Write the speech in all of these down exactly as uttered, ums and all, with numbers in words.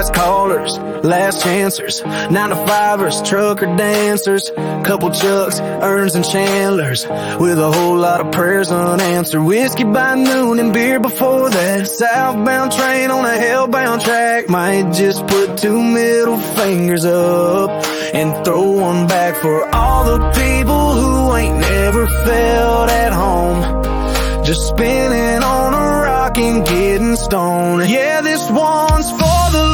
last callers, last chancers, nine to fivers, trucker dancers, couple Chucks, Erns and Chandlers, with a whole lot of prayers unanswered. Whiskey by noon and beer before that. Southbound train on a hellbound track. Might just put two middle fingers up and throw one back for all the people who ain't never felt at home, just spinning on a rock and getting stoned. Yeah, this one's for the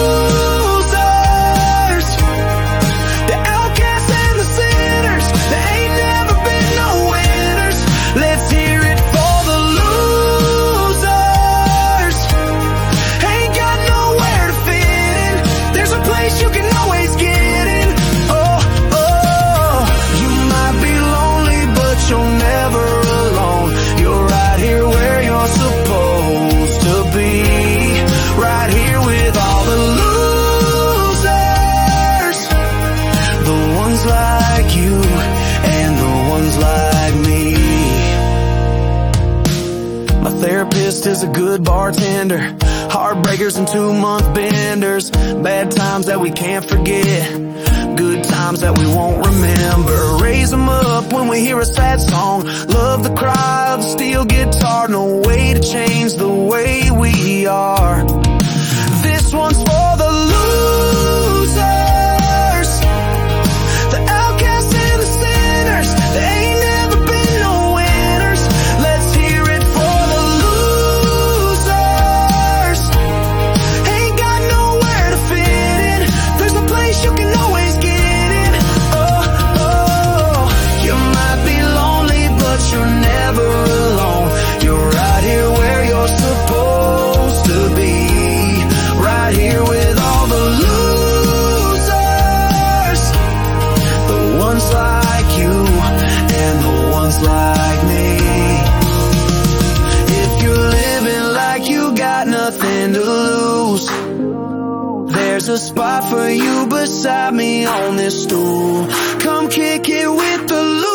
losers, the outcasts and the sinners that ain't never been no winners. Let's hear it for the losers. Ain't got nowhere to fit in. There's a place you can always get in. Oh, oh, you might be lonely, but you're never alone. You're right here where you're supposed to be, right here with all the losers, the ones like you and the ones like me. My therapist is a good bartender, heartbreakers and two-month benders, bad times that we can't forget, good times that we won't remember. Raise them up when we hear a sad song, love the cry of the steel guitar. No way to change the way we are. This one's for the losers, the outcasts and the sinners that ain't never been no winners. Let's hear it for the losers. Ain't got nowhere to fit in. There's a place you can always get in. Oh, oh, you might be lonely, but you're never alone. You're right here where you're supposed to be, right here with all the losers, the ones like you and the ones like me. If you're living like you got nothing to lose, there's a spot for you beside me on this stool. Come kick it with the losers.